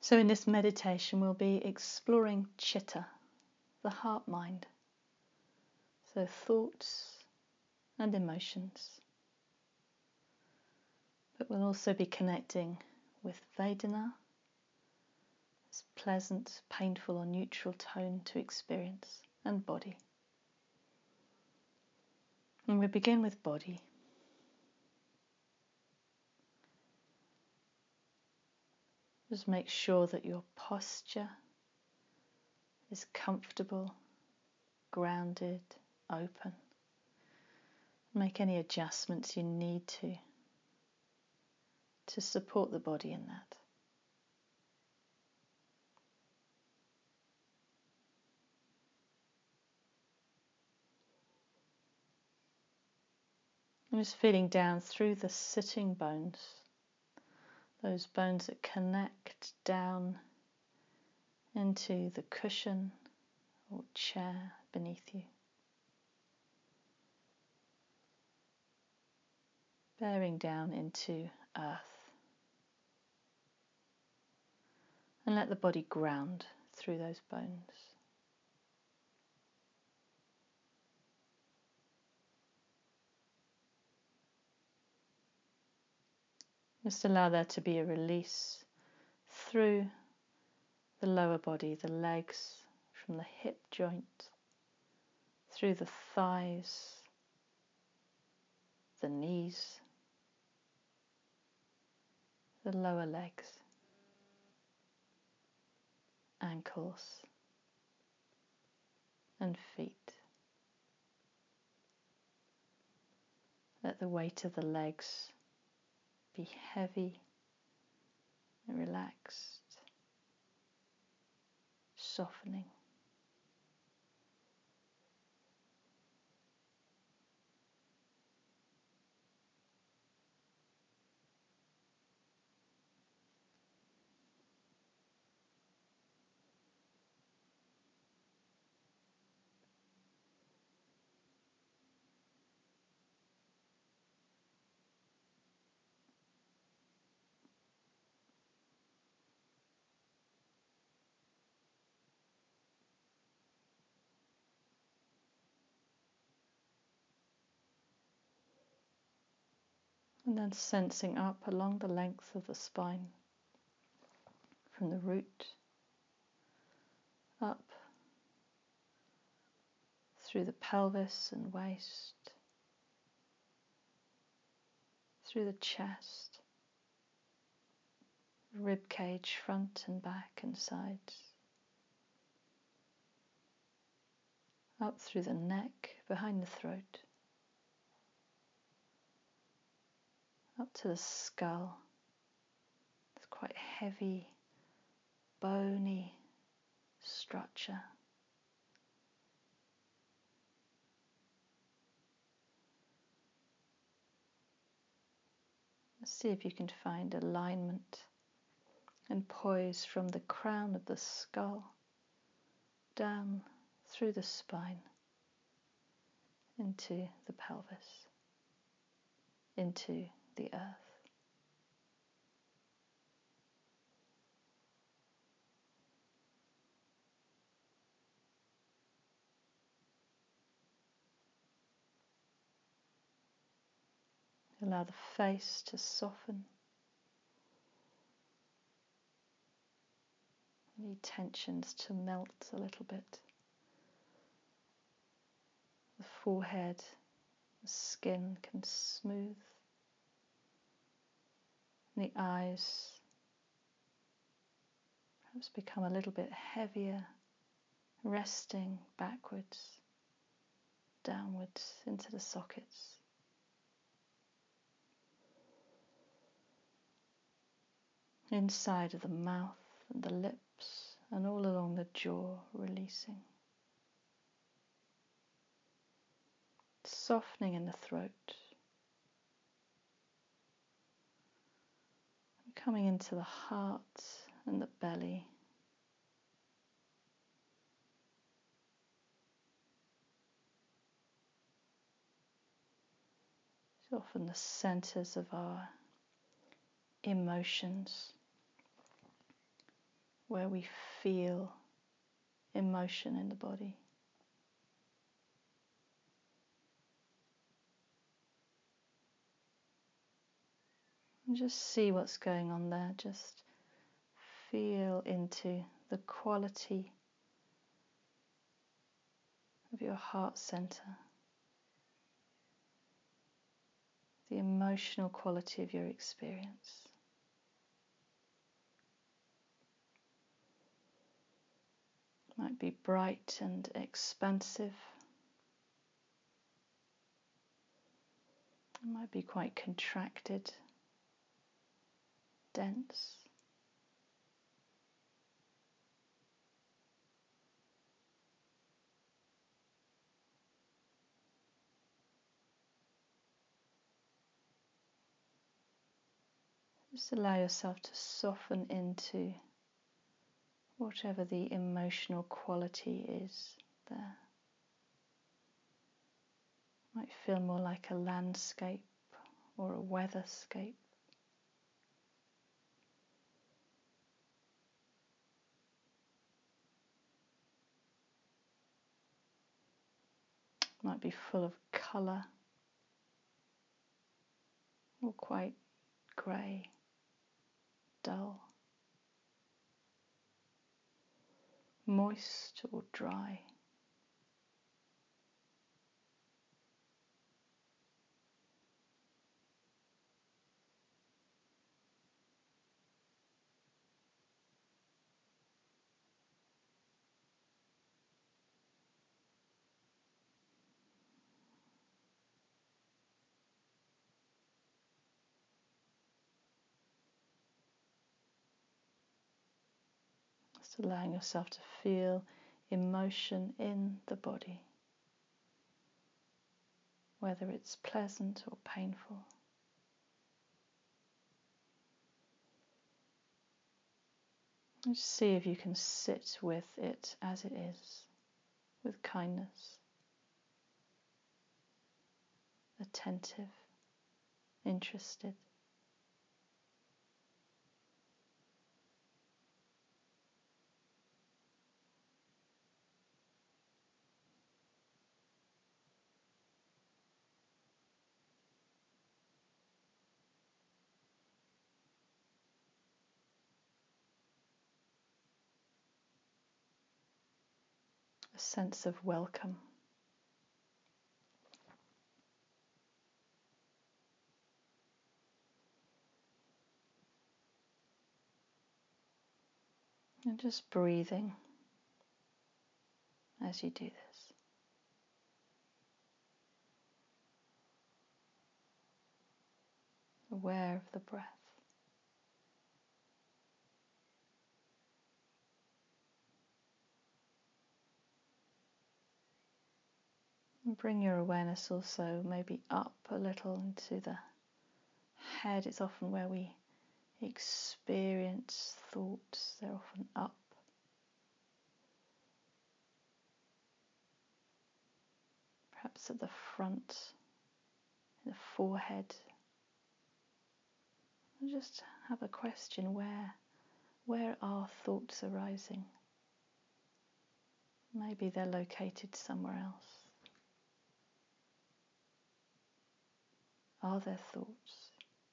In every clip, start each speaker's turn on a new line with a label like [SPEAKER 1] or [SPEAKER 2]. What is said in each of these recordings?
[SPEAKER 1] So in this meditation we'll be exploring chitta, the heart mind. So thoughts and emotions. But we'll also be connecting with Vedana, this pleasant, painful or neutral tone to experience, and body. And we begin with body. Just make sure that your posture is comfortable, grounded, open. Make any adjustments you need to support the body in that. I'm just feeling down through the sitting bones, those bones that connect down into the cushion or chair beneath you. Bearing down into earth. And let the body ground through those bones. Just allow there to be a release through the lower body, the legs, from the hip joint, through the thighs, the knees, the lower legs, ankles and feet. Let the weight of the legs be heavy and relaxed, softening. And then sensing up along the length of the spine, from the root up through the pelvis and waist, through the chest, rib cage, front and back and sides, up through the neck, behind the throat, up to the skull. It's quite heavy, bony structure. Let's see if you can find alignment and poise from the crown of the skull down through the spine into the pelvis, into the earth. Allow the face to soften, any tensions to melt a little bit. The forehead, the skin can smooth. And the eyes perhaps become a little bit heavier, resting backwards, downwards into the sockets. Inside of the mouth and the lips and all along the jaw, releasing. Softening in the throat. Coming into the heart and the belly. It's often the centers of our emotions. where we feel emotion in the body. And just see what's going on there. Just feel into the quality of your heart center, the emotional quality of your experience. It might be bright and expansive. It might be quite contracted, dense. Just allow yourself to soften into whatever the emotional quality is there. Might feel more like a landscape or a weatherscape. Might be full of colour or quite grey, dull, moist or dry. Just allowing yourself to feel emotion in the body, whether it's pleasant or painful. And just see if you can sit with it as it is, with kindness, attentive, interested. A sense of welcome. And just breathing as you do this. Aware of the breath. And bring your awareness also maybe up a little into the head. It's often where we experience thoughts. They're often up. Perhaps at the front, in the forehead. And just have a question, where are thoughts arising? Maybe they're located somewhere else. Are there thoughts?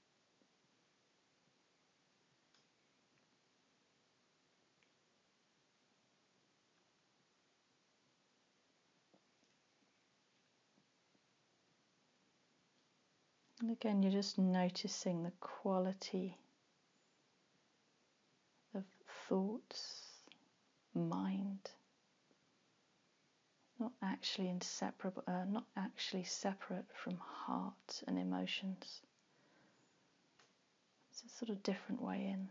[SPEAKER 1] And again, you're just noticing the quality of thoughts, mind, not actually inseparable, not actually separate from heart and emotions. It's a sort of different way in.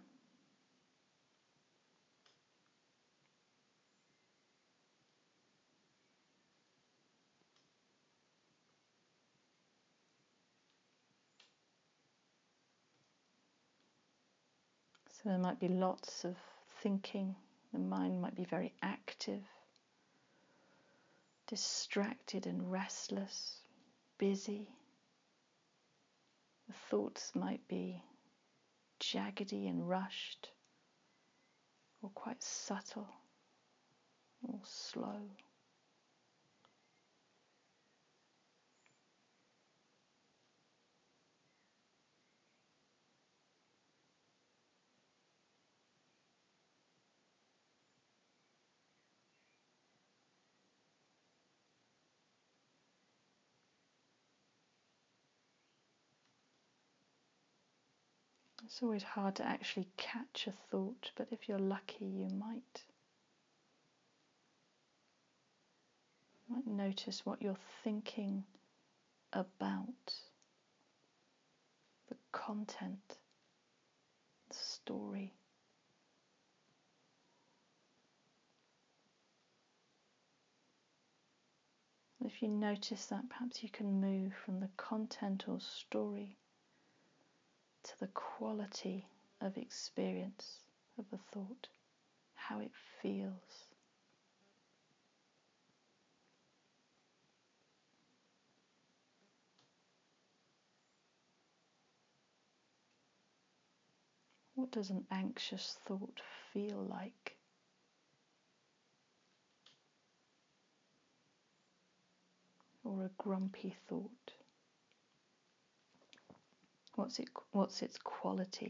[SPEAKER 1] So there might be lots of thinking. The mind might be very active, distracted and restless, busy. The thoughts might be jaggedy and rushed, or quite subtle or slow. It's always hard to actually catch a thought, but if you're lucky, you might notice what you're thinking about, the content, the story. If you notice that, perhaps you can move from the content or story to the quality of experience of a thought, how it feels. What does an anxious thought feel like? Or a grumpy thought? What's its quality?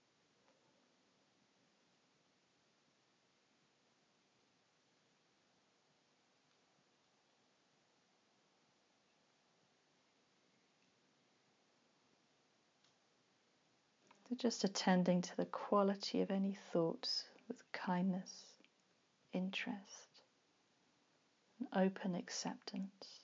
[SPEAKER 1] So just attending to the quality of any thoughts with kindness, interest, and open acceptance.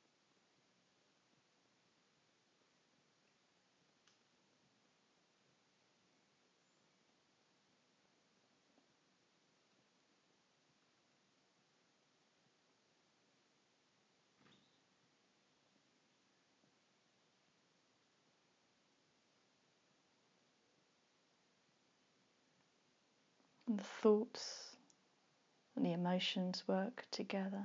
[SPEAKER 1] And the thoughts and the emotions work together.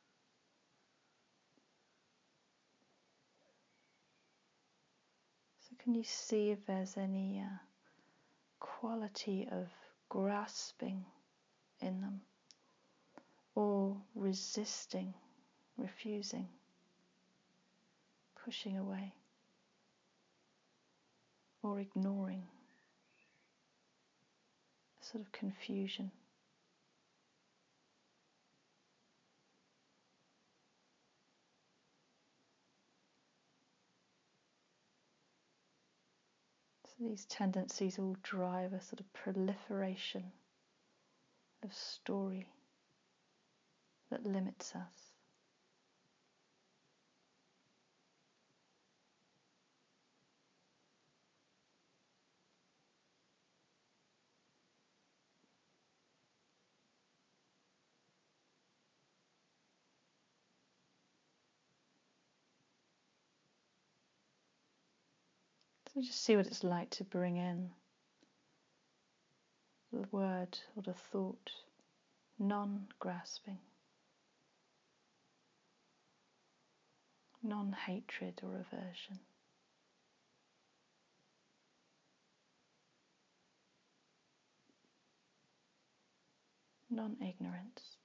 [SPEAKER 1] So can you see if there's any quality of grasping in them, or resisting, refusing, pushing away, or ignoring, sort of confusion? So these tendencies all drive a sort of proliferation of story that limits us. So just see what it's like to bring in the word or the thought, non-grasping, non-hatred or aversion. Non-ignorance.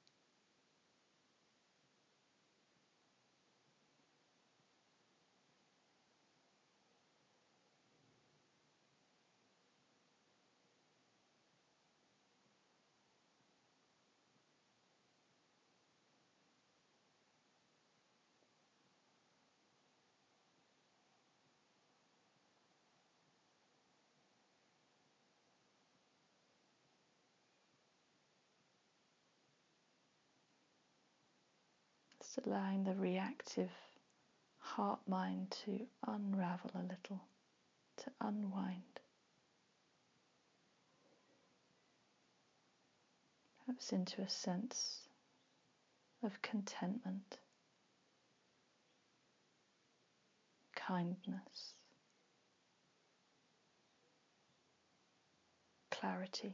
[SPEAKER 1] Just allowing the reactive heart mind to unravel a little, to unwind. Perhaps into a sense of contentment, kindness, clarity.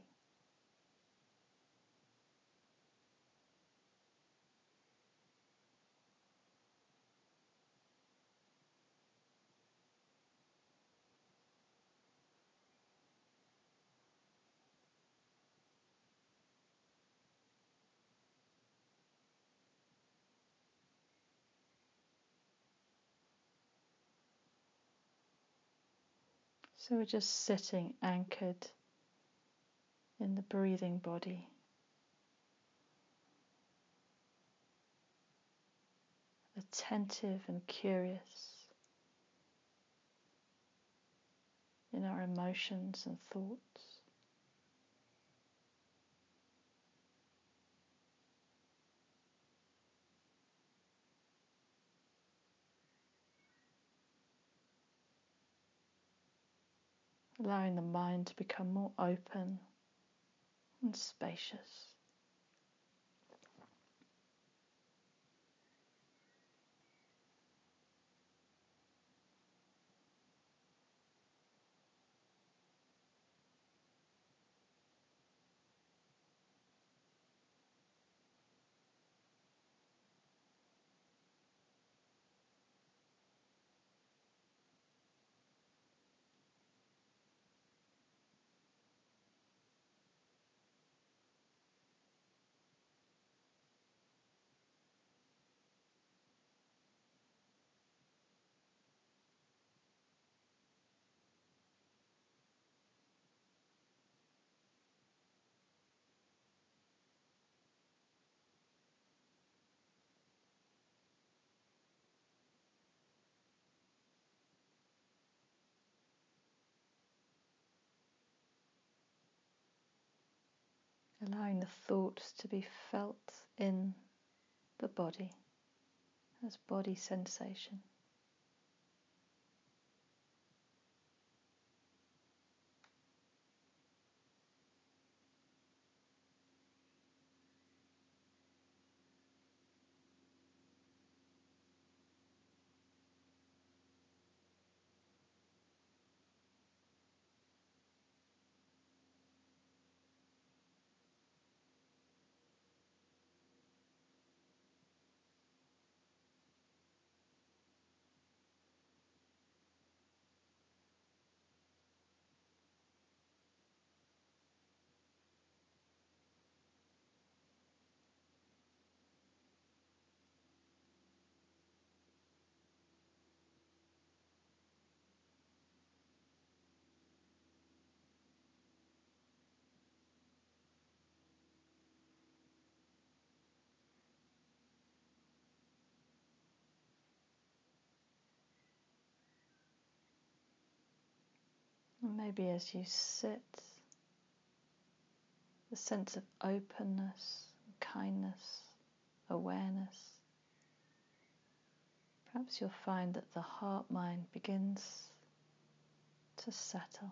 [SPEAKER 1] So we're just sitting anchored in the breathing body, attentive and curious in our emotions and thoughts. Allowing the mind to become more open and spacious. Allowing the thoughts to be felt in the body as body sensation. And maybe as you sit, the sense of openness, kindness, awareness. Perhaps you'll find that the heart-mind begins to settle.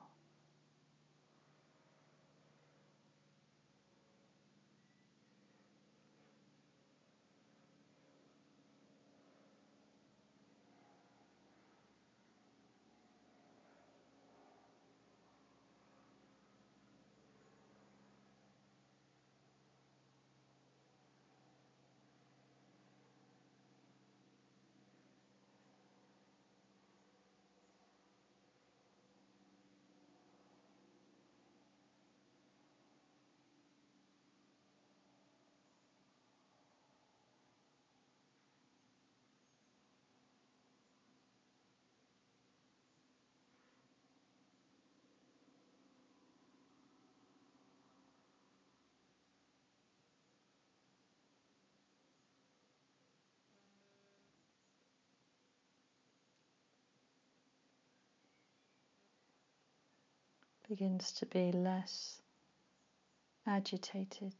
[SPEAKER 1] Begins to be less agitated,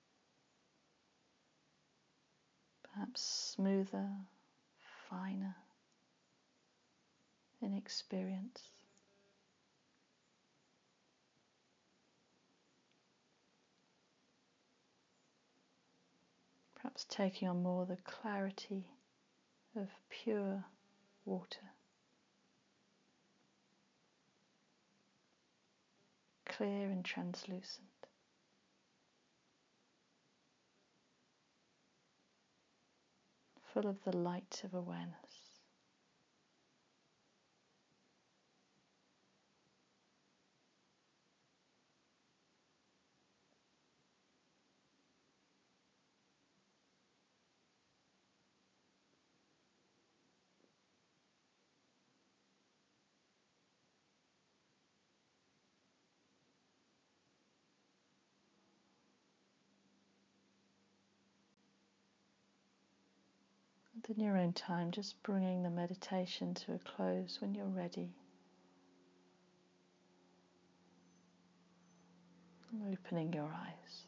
[SPEAKER 1] perhaps smoother, finer in experience. Perhaps taking on more the clarity of pure water, clear and translucent. Full of the light of awareness. In your own time, just bringing the meditation to a close when you're ready. Opening your eyes.